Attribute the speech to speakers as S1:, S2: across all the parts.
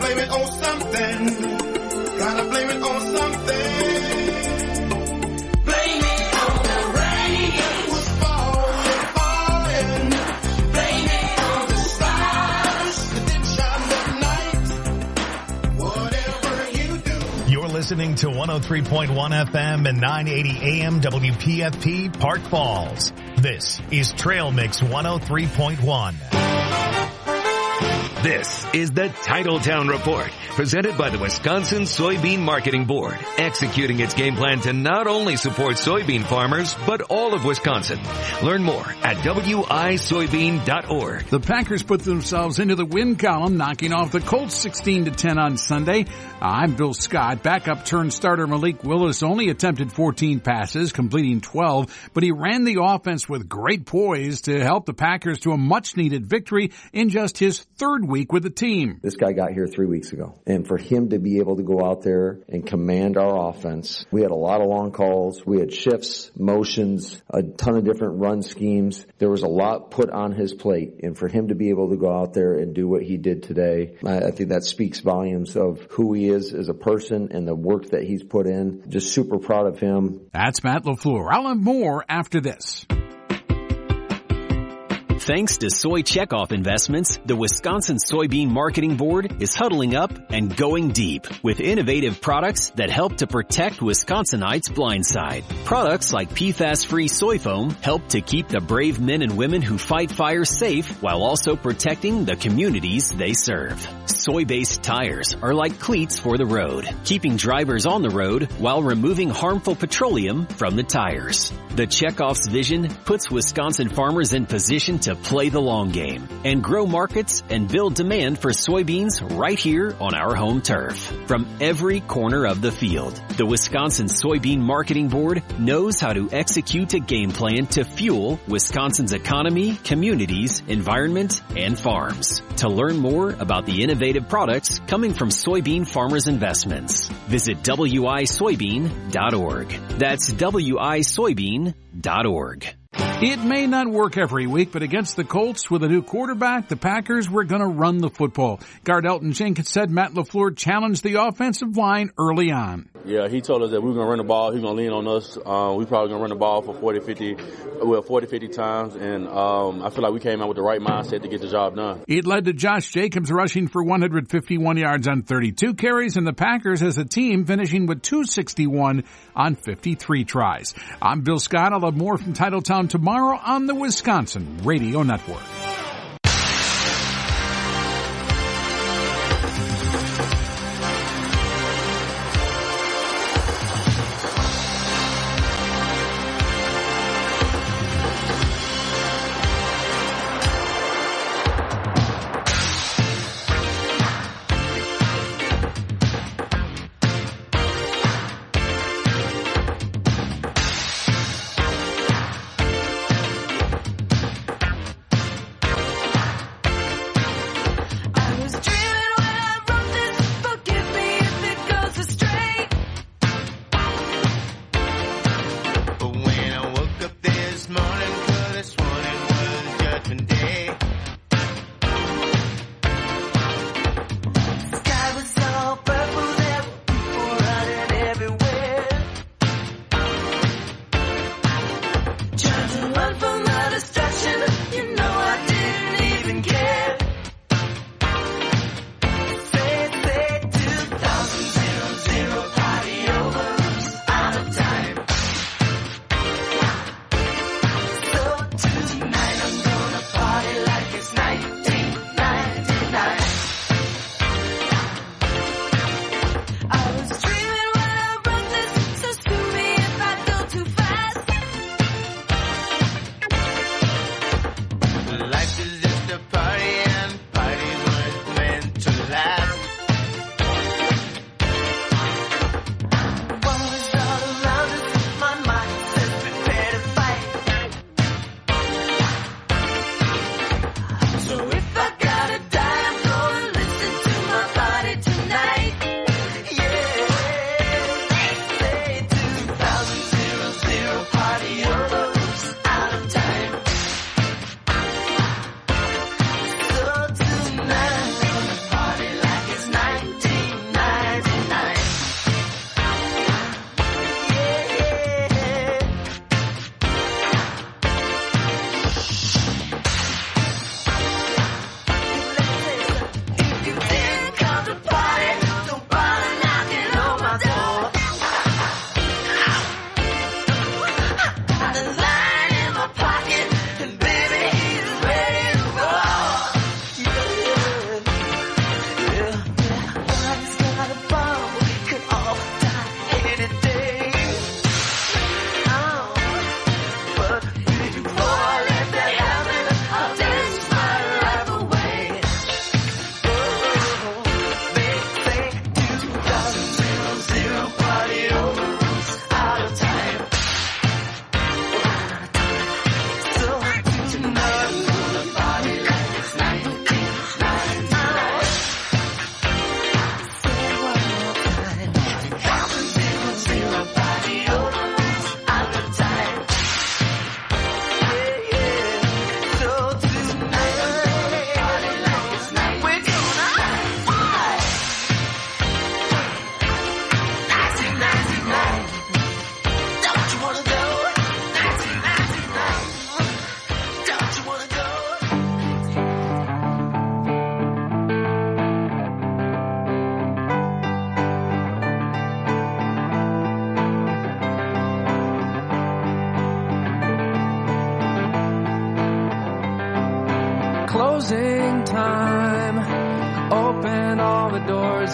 S1: blame it on something. Gotta blame it on something. Blame it on the rain. It was falling. Blame it on the stars that didn't shine that night. Whatever you do.
S2: You're listening to 103.1 FM and 980 AM WPFP Park Falls. This is Trail Mix 103.1.
S3: This is the Titletown Report, presented by the Wisconsin Soybean Marketing Board, executing its game plan to not only support soybean farmers, but all of Wisconsin. Learn more at wisoybean.org.
S4: The Packers put themselves into the win column, knocking off the Colts 16-10 on Sunday. I'm Bill Scott. Backup turned starter Malik Willis only attempted 14 passes, completing 12, but he ran the offense with great poise to help the Packers to a much-needed victory in just his third week with the team.
S5: This guy got here 3 weeks ago, and for him to be able to go out there and command our offense, we had a lot of long calls, we had shifts, motions, a ton of different run schemes. There was a lot put on his plate, and for him to be able to go out there and do what he did today, I think that speaks volumes of who he is as a person and the work that he's put in. Just super proud of him.
S4: That's Matt LaFleur. I'll have more after this.
S6: Thanks to Soy Checkoff Investments, the Wisconsin Soybean Marketing Board is huddling up and going deep with innovative products that help to protect Wisconsinites' blindside. Products like PFAS-free soy foam help to keep the brave men and women who fight fire safe while also protecting the communities they serve. Soy-based tires are like cleats for the road, keeping drivers on the road while removing harmful petroleum from the tires. The Checkoff's vision puts Wisconsin farmers in position to play the long game and grow markets and build demand for soybeans right here on our home turf. From every corner of the field, the Wisconsin Soybean Marketing Board knows how to execute a game plan to fuel Wisconsin's economy, communities, environment, and farms. To learn more about the innovative products coming from soybean farmers' investments, visit wisoybean.org. That's wisoybean.org.
S4: It may not work every week, but against the Colts with a new quarterback, the Packers were going to run the football. Guard Elton Jenkins said Matt LaFleur challenged the offensive line early on.
S7: Yeah, he told us that we were going to run the ball. He's going to lean on us. We probably going to run the ball for 40, 50 times. And I feel like we came out with the right mindset to get the job done.
S4: It led to Josh Jacobs rushing for 151 yards on 32 carries, and the Packers as a team finishing with 261 on 53 tries. I'm Bill Scott. I'll have more from Titletown tomorrow on the Wisconsin Radio Network.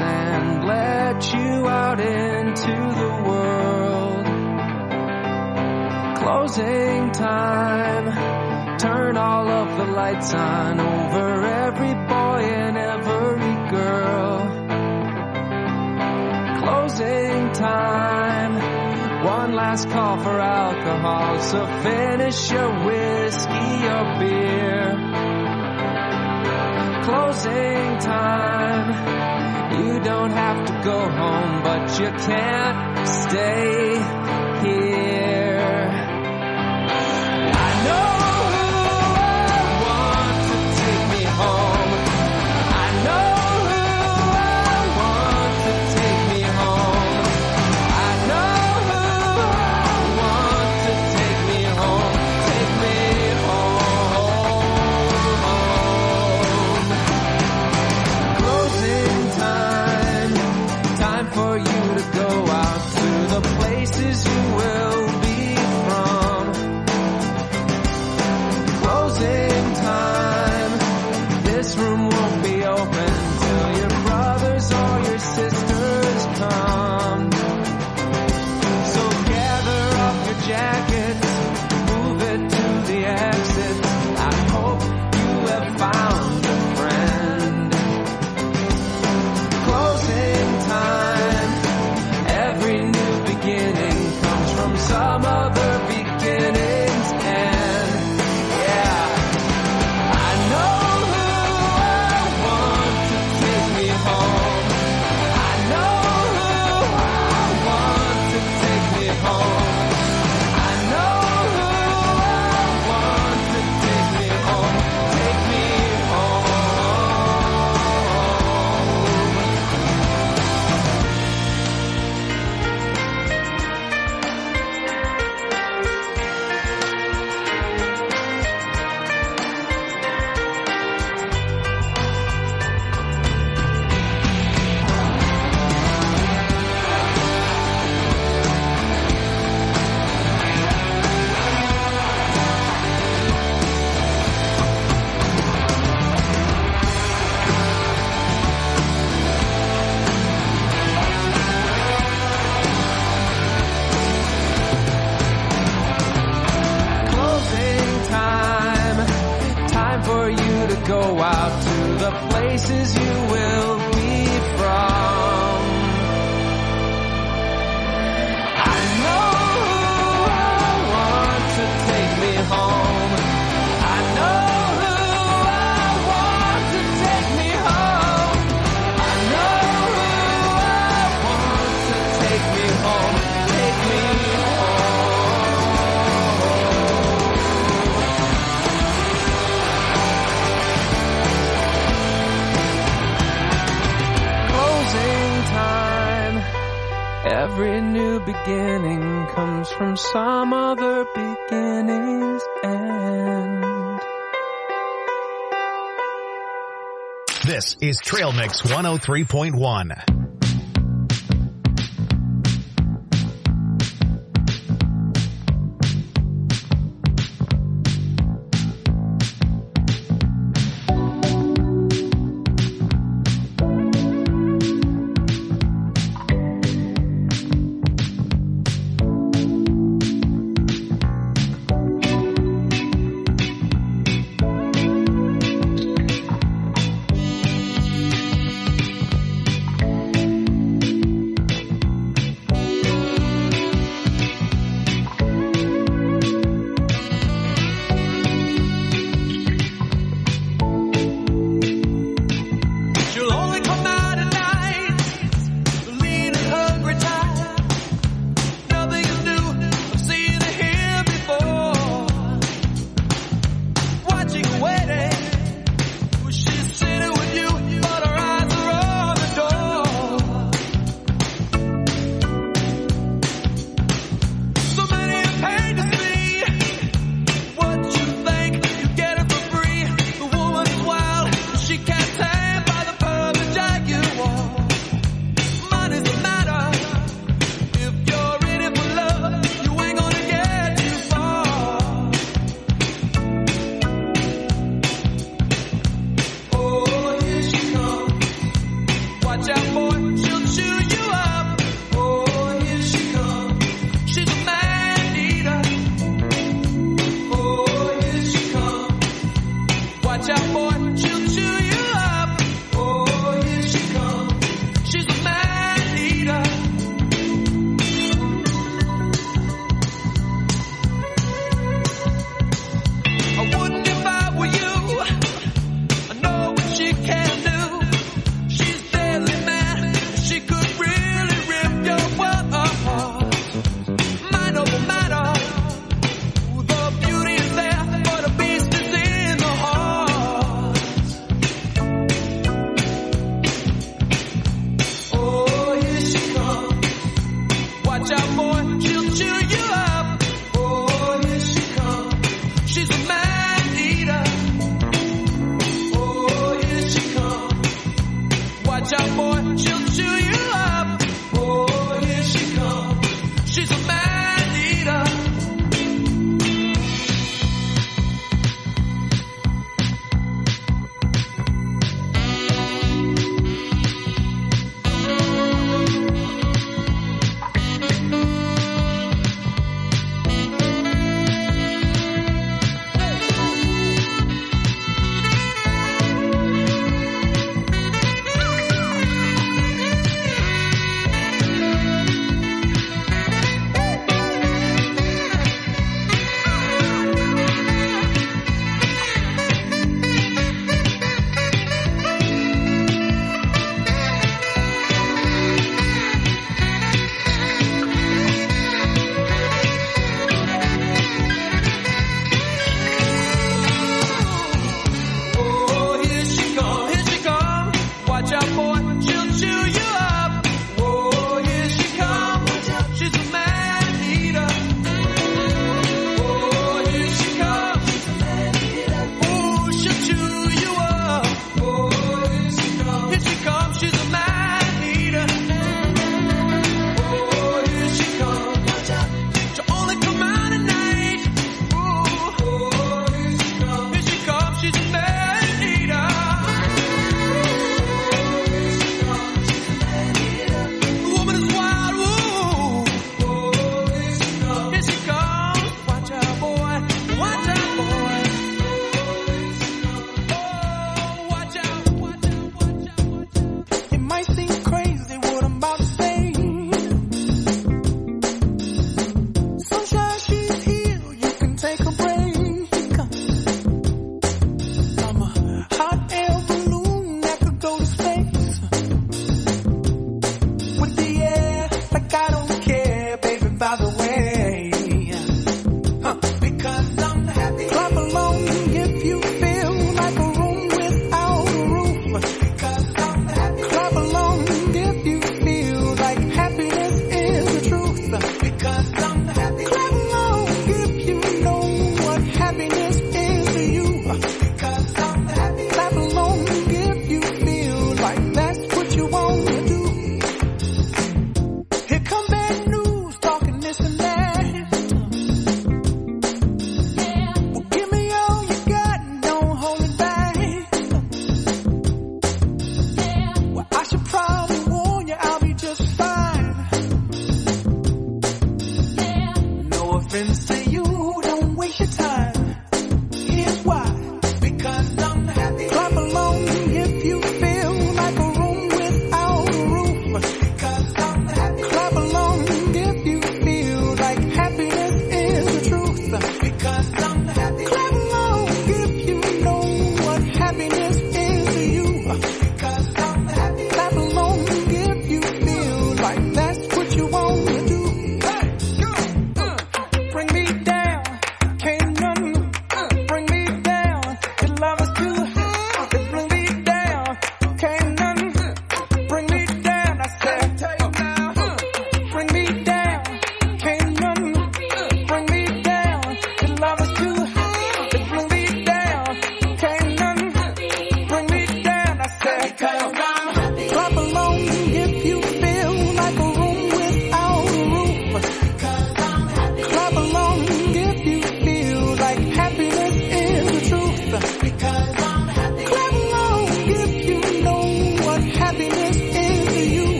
S8: and let you out into the world. Closing time, turn all of the lights on over every boy and every girl. Closing time, one last call for alcohol, so finish your whiskey or beer. Closing time, you don't have to go home, but you can't stay here. I know who I want to take me home. I know who I want to take me home. I know who I want to take me home. Take me home. Closing time, time for you to go out to the places you will be from. Closing time, this room won't be open till your brothers or your sisters come. So gather up your jackets, move it to the exit. I hope you have found a friend. Closing time, every new beginning comes from some other beginning's end. Yeah, I know who I want to take me home. I know who I want to take me home. I know who I want to take me home. Take me home. Closing time, time for you to go out to the places you will be from. I know who I want to take me home. I know who I want to take me home. I know who I want to take me home. Take me home. Closing time, every new beginning comes from some other beginning's end.
S2: This is Trail Mix 103.1.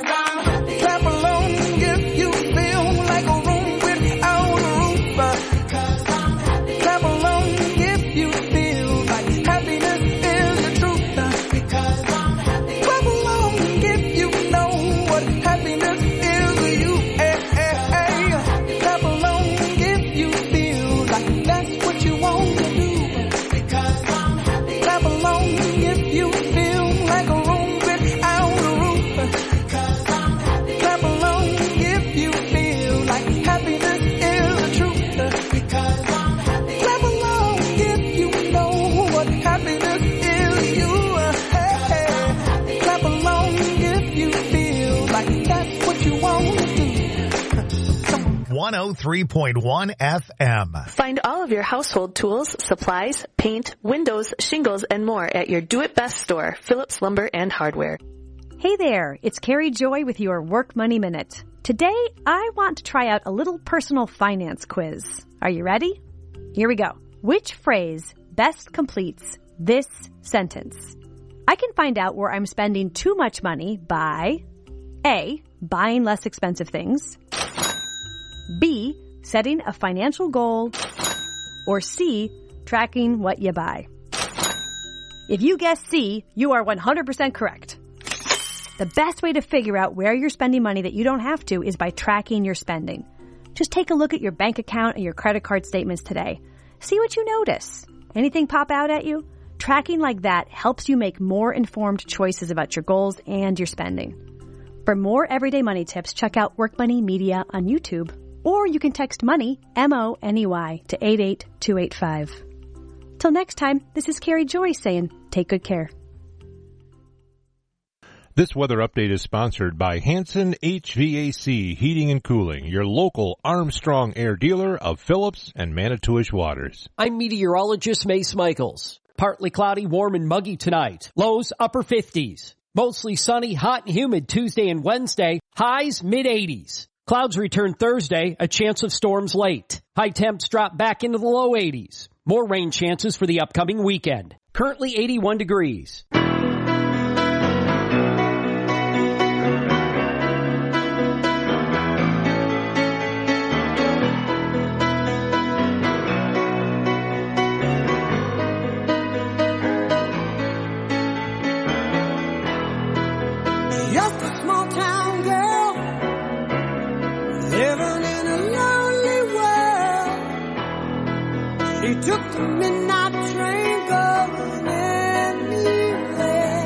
S1: Clap along if you feel like a room without a roof. Clap along if you feel like happiness is the truth. Clap along if you know what happiness is to you. Clap along if you feel like that's what you want to do. Clap along if you feel like a room without a roof. Clap along if you feel like happiness is the truth. Clap along if you know what happiness is to you. Clap along if you feel like that's what you want to do.
S2: 103.1 FM.
S9: Find all of your household tools, supplies, paint, windows, shingles, and more at your do-it-best store, Phillips Lumber and Hardware.
S10: Hey there, it's Carrie Joy with your Work Money Minute. Today, I want to try out a little personal finance quiz. Are you ready? Here we go. Which phrase best completes this sentence? I can find out where I'm spending too much money by A, buying less expensive things, B, setting a financial goal, or C, tracking what you buy. If you guess C, you are 100% correct. The best way to figure out where you're spending money that you don't have to is by tracking your spending. Just take a look at your bank account and your credit card statements today. See what you notice. Anything pop out at you? Tracking like that helps you make more informed choices about your goals and your spending. For more everyday money tips, check out Work Money Media on YouTube. Or you can text MONEY, M-O-N-E-Y, to 88285. Till next time, this is Carrie Joy saying, take good care.
S11: This weather update is sponsored by Hanson HVAC Heating and Cooling, your local Armstrong Air dealer of Phillips and Manitowish Waters.
S12: I'm meteorologist Mace Michaels. Partly cloudy, warm and muggy tonight. Lows upper 50s. Mostly sunny, hot and humid Tuesday and Wednesday. Highs mid-80s. Clouds return Thursday, a chance of storms late. High temps drop back into the low 80s. More rain chances for the upcoming weekend. Currently 81 degrees.
S1: Just a small town girl living in a lonely world. She took the midnight train going anywhere.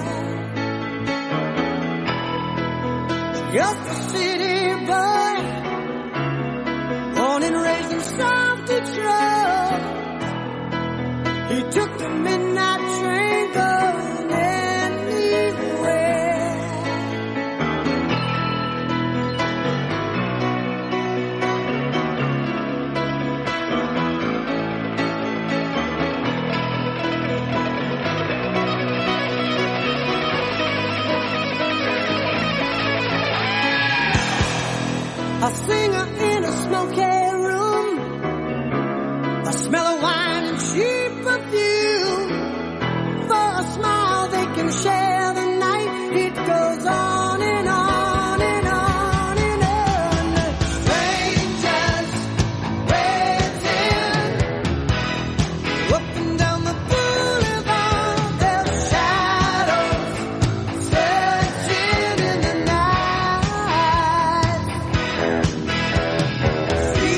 S1: Just a city boy, born and raised in South Detroit. He took the midnight train going anywhere. A singer in a smoky room, a smell of wine and cheap perfume. For a smile they can share the night. It goes on and on and on and on. Strangers waiting up and down the boulevard. Their shadows searching in the night.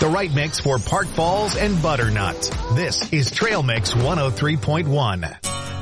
S2: right mix for Park Falls and Butternut. This is Trail Mix 103.1.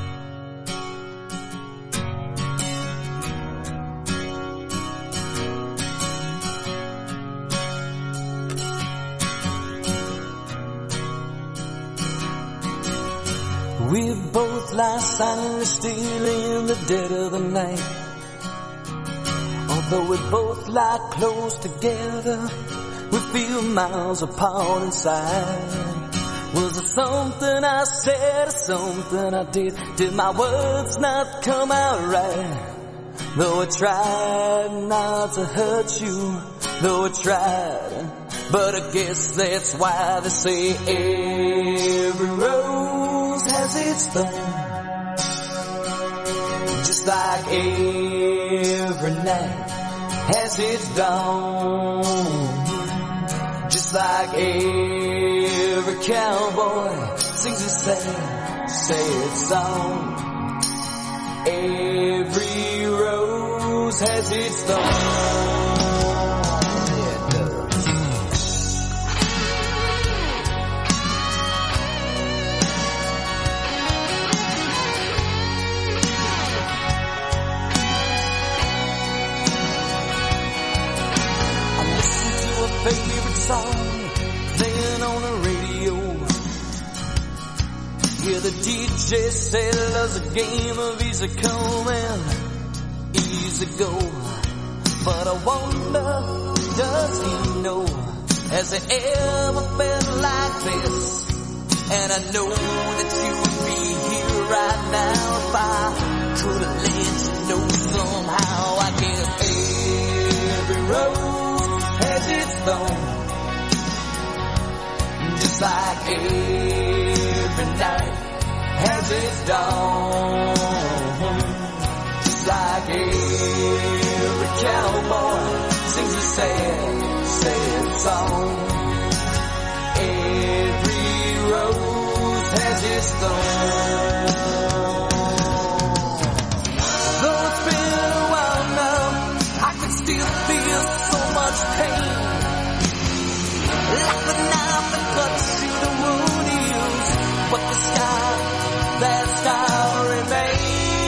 S13: We both lie silently still in the dead of the night. Although we both lie close together, we feel miles apart inside. Was it something I said or something I did? Did my words not come out right? Though I tried not to hurt you, though I tried, but I guess that's why they say every rose has its thorn. Just like every night has its dawn. Just like every cowboy sings a sad, sad song. Every rose has its thorn. Favorite song playing on the radio. Hear the DJ say love's a game of easy come and easy go. But I wonder, does he know? Has it ever been like this? And I know that you would be here right now if I could have let you know somehow. I guess every rose has its thorn, just like every night has its dawn. Just like every cowboy sings a sad, sad song. Every rose has its thorn. Though it's been a while now, I can still feel so much pain. Like the knife that cuts through the wound heals, but the scar, that scar remains.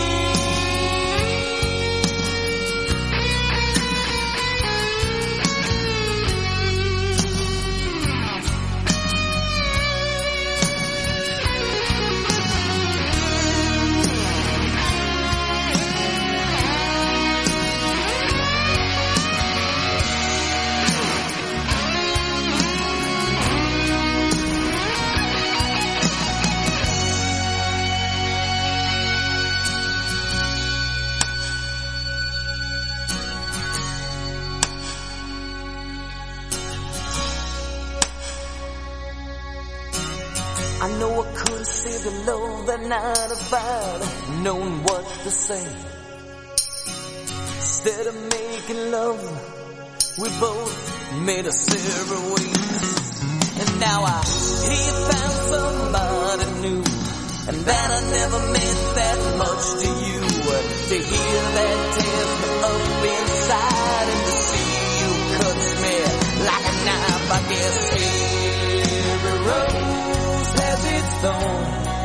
S13: I know I could have saved the love that night if I'd known what to say. Instead of making love, we both made us separate ways. And now I hear you found somebody new, and that I never meant that much to you. To hear that tears me up inside, and to see you cuts me like a knife. I guess every rose has its thorn,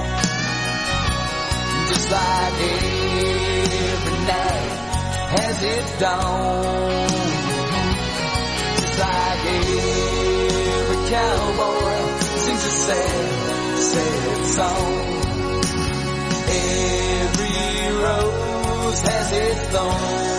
S13: just like every night has its dawn. Just like every cowboy sings a sad, sad song. Every rose has its thorn.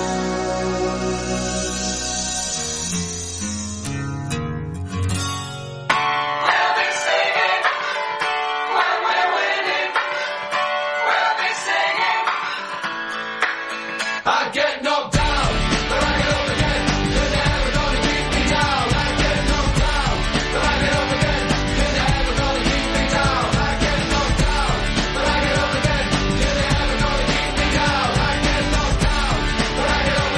S1: I get knocked down, but I get up again. You're never gonna keep me down. I get knocked down, but I get up again. You're never gonna keep me down. I get knocked down, but I get up again. You're never gonna keep me down. I get knocked down, but I get up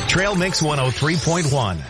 S2: Trail Mix 103.1.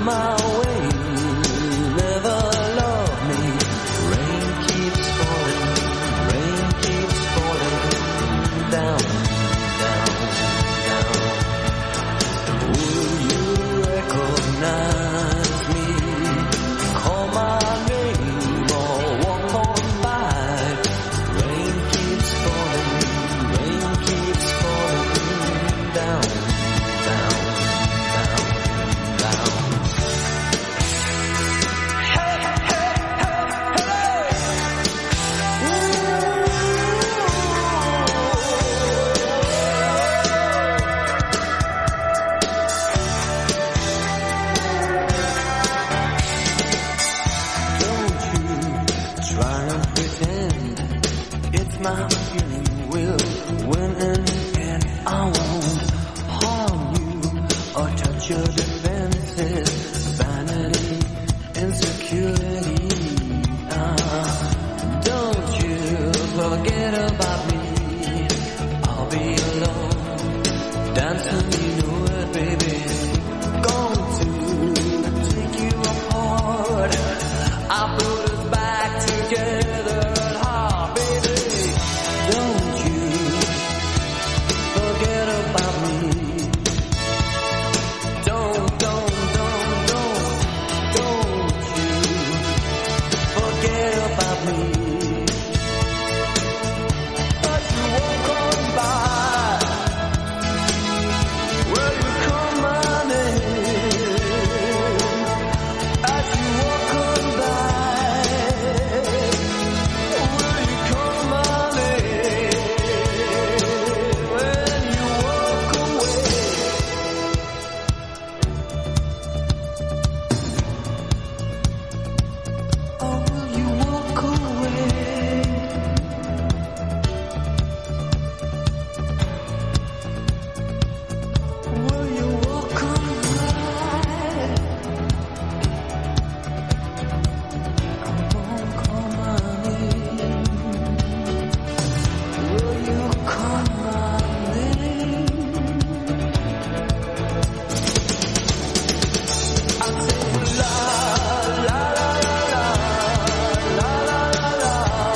S13: my way, never loved me. Rain keeps falling down, down, down. Will you recognize me? Call my name or walk on by. Rain keeps falling down, down, down, down. Hey, hey, hey, hey. Don't you try and pretend it's my free will winning, and I won't harm you or touch your defenses. Vanity, insecurity. Don't you forget about me. I'll be alone, dancing, you know it, baby. Going to take you apart. I put us back together, baby. Don't you forget about me. Don't you forget about me. But you won't come by. Will you come my name? As you walk on by, will you come my name? When you walk away. Oh, will you walk away? Will you walk on by? Come on, call my name. Will you call my name? I say la la la la la la la la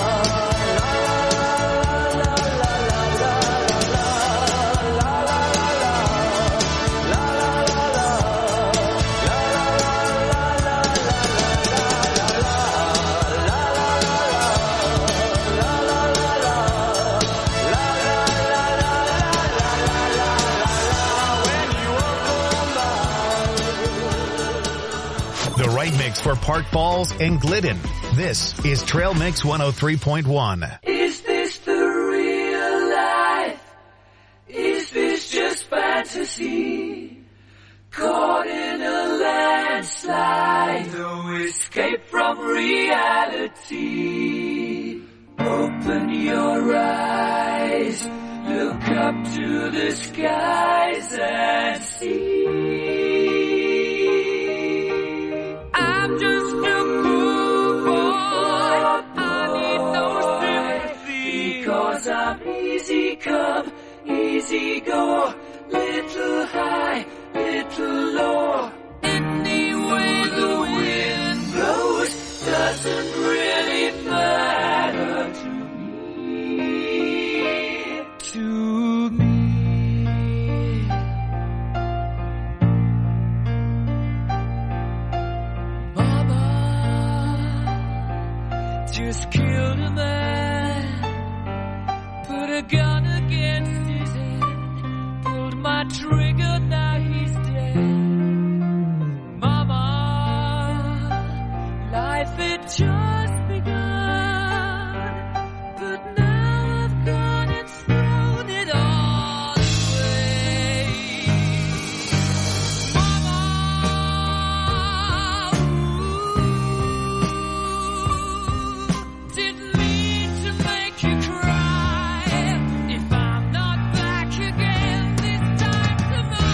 S2: The right mix for Park Falls and Glidden. This is Trail Mix 103.1.
S8: Is this the real life? Is this just fantasy? Caught in a landslide, no escape from reality. Open your eyes, look up to the skies and see. I'm just a cool boy, I need no sympathy, because I'm easy come, easy go, little high, little low. Any way the wind blows doesn't really matter to me. To me. Mama just killed a man, put a gun against his head, pulled my trigger, now he's dead. Mama, life had just begun, but now I've gone and thrown it all away. Mama, didn't mean to make you cry. If I'm not back again this time tomorrow.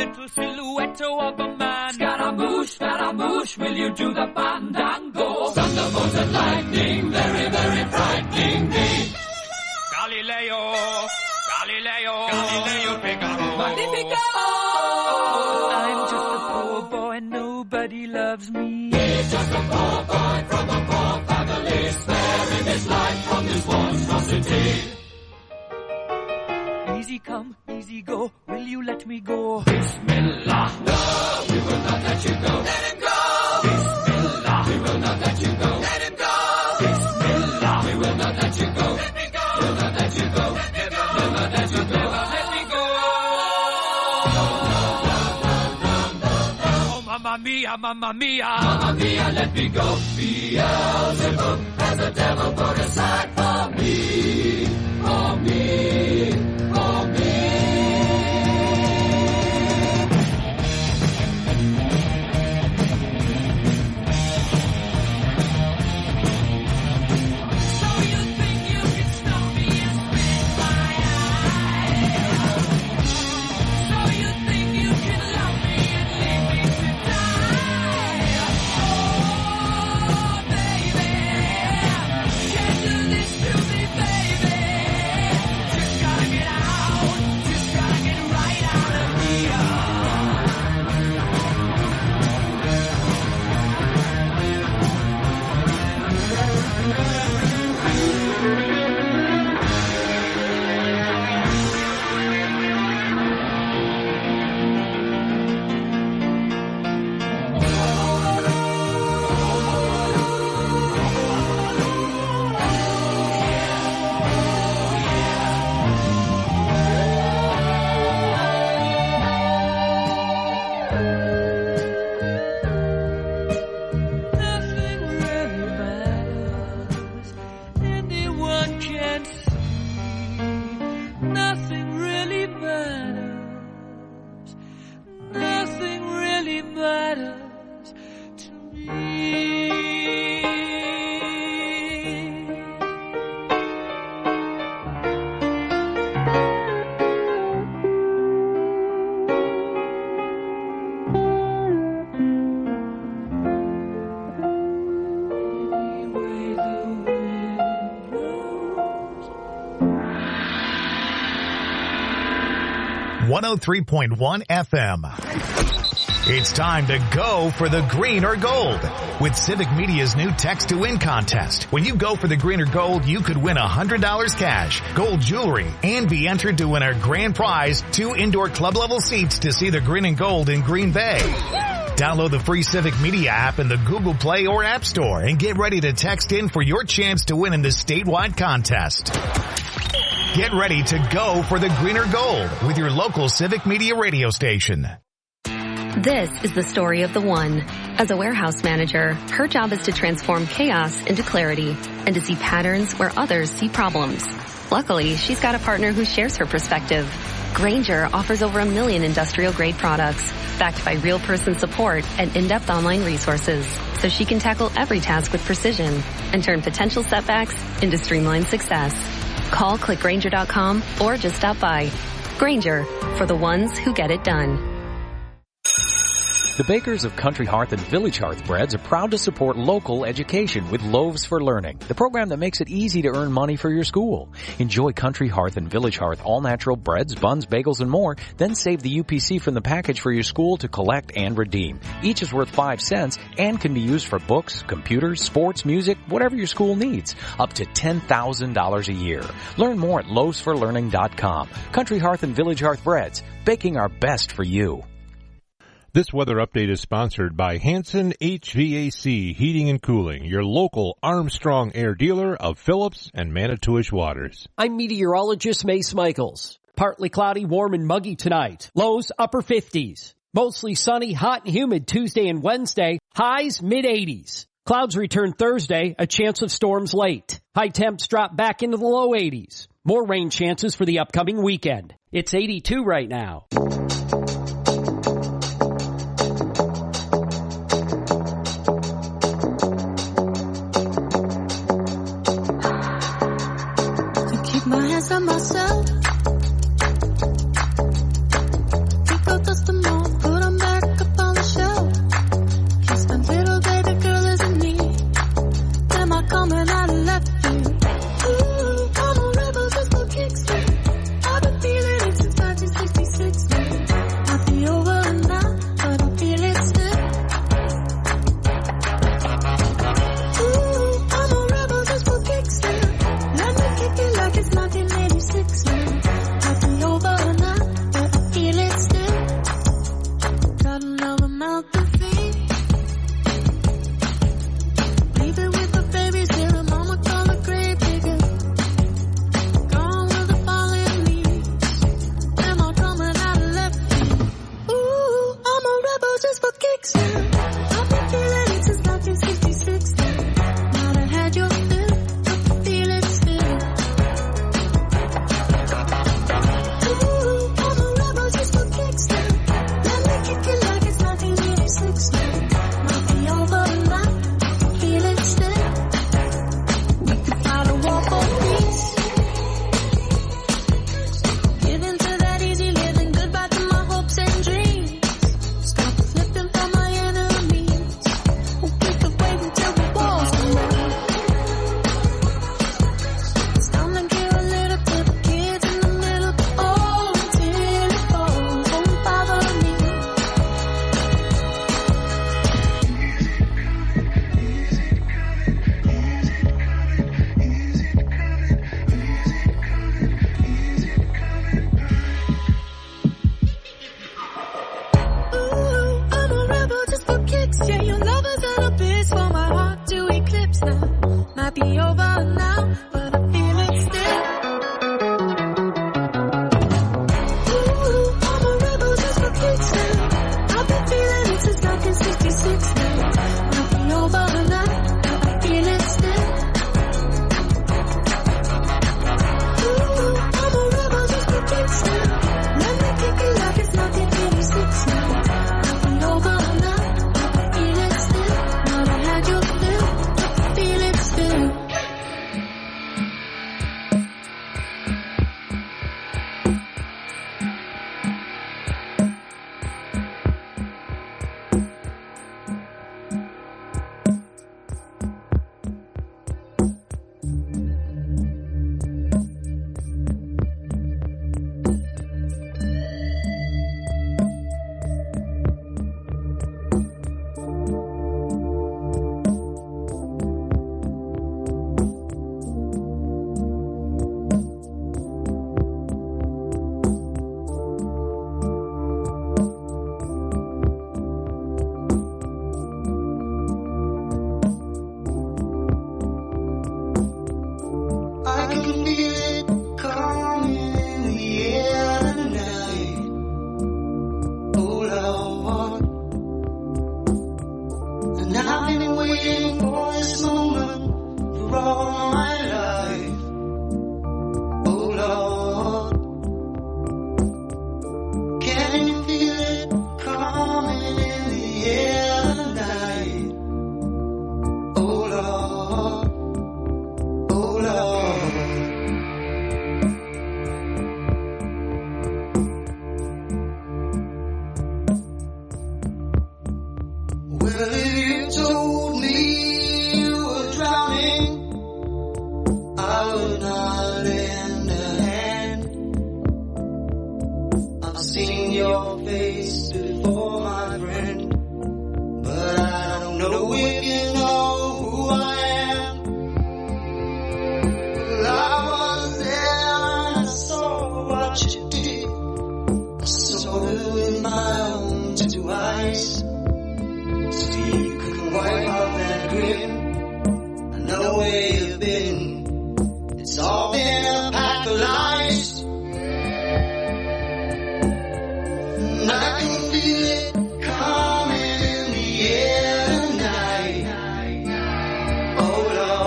S8: little silhouette of a man. Scaramouche, will you do the fandango? Thunderbolt and lightning, very, very frightening me. Galileo, Figaro. Magnifico! I'm just a poor boy, nobody loves me. He's just a poor boy from a poor family, sparing his life from this monstrosity. Easy come, easy go, will you let me go? Bismillah, no, we will not let you go. Let him go! Bismillah, we will not let you go. Let him go! Bismillah, we will not let you go. Let me go! We'll not let you go. Let me go! We'll not let you go. Let me go! Oh, mamma mia, mamma mia. Mamma mia, let me go. Beelzebub has a devil put aside for me. For me. For me.
S2: .1 FM. It's time to go for the green or gold with Civic Media's new Text to Win contest. When you go for the green or gold, you could win $100 cash, gold jewelry, and be entered to win our grand prize, 2 indoor club level seats to see the green and gold in Green Bay. Download the free Civic Media app in the Google Play or App Store and get ready to text in for your chance to win in this statewide contest. Get ready to go for the green or gold with your local Civic Media radio station.
S14: This is the story of the one. As a warehouse manager, her job is to transform chaos into clarity and to see patterns where others see problems. Luckily, she's got a partner who shares her perspective. Grainger offers over 1 million industrial-grade products, backed by real person support and in-depth online resources, so she can tackle every task with precision and turn potential setbacks into streamlined success. Call clickgrainger.com or just stop by. Grainger, for the ones who get it done.
S15: The bakers of Country Hearth and Village Hearth Breads are proud to support local education with Loaves for Learning, the program that makes it easy to earn money for your school. Enjoy Country Hearth and Village Hearth all-natural breads, buns, bagels, and more, then save the UPC from the package for your school to collect and redeem. Each is worth 5 cents and can be used for books, computers, sports, music, whatever your school needs, up to $10,000 a year. Learn more at loavesforlearning.com. Country Hearth and Village Hearth Breads, baking our best for you.
S11: This weather update is sponsored by Hanson HVAC Heating and Cooling, your local Armstrong Air dealer of Phillips and Manitowish Waters.
S12: I'm meteorologist Mace Michaels. Partly cloudy, warm and muggy tonight. Lows upper 50s. Mostly sunny, hot and humid Tuesday and Wednesday. Highs mid-80s. Clouds return Thursday, a chance of storms late. High temps drop back into the low 80s. More rain chances for the upcoming weekend. It's 82 right now.
S16: My hands on myself. Think of just a moment.
S1: can feel it coming in the air tonight. Oh Lord, and I've been waiting for this moment for all my life. Oh Lord, can you feel it coming in the air tonight? Oh Lord, oh Lord. Well, if you told me you were drowning, I would not lend a hand. I've seen your face before, my friend, but I don't know if you know who I am. Well, I was there and I saw what you did. I saw it with my own two eyes. So you can wipe off that grin. I know where you've been. It's all been a pack of lies. And I can feel it coming in the air tonight. Oh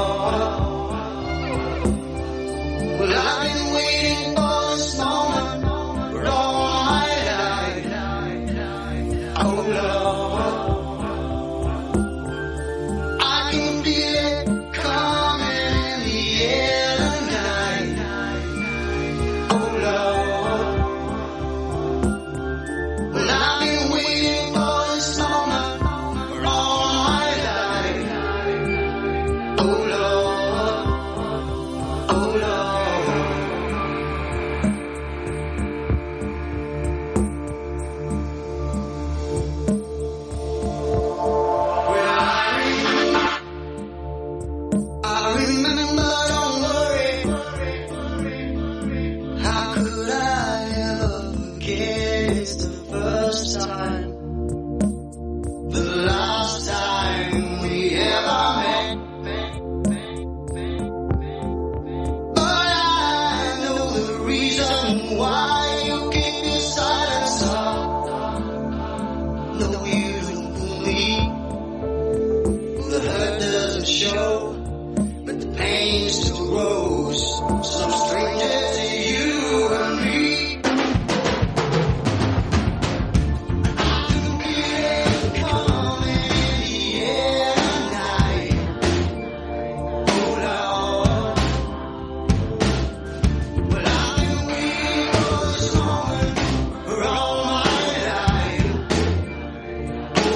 S1: Lord, well I've been waiting for this moment for all my life. Oh Lord, I can feel it coming in the air tonight. Oh Lord, well I've been waiting for this moment for all my life. Oh Lord, oh Lord. Well, I remember, don't worry. How could I ever forget? It's the first time, the last time we ever met. But I know the reason why you keep your silence up. No, you don't believe. The hurt doesn't show, but the pain still grows. So strange.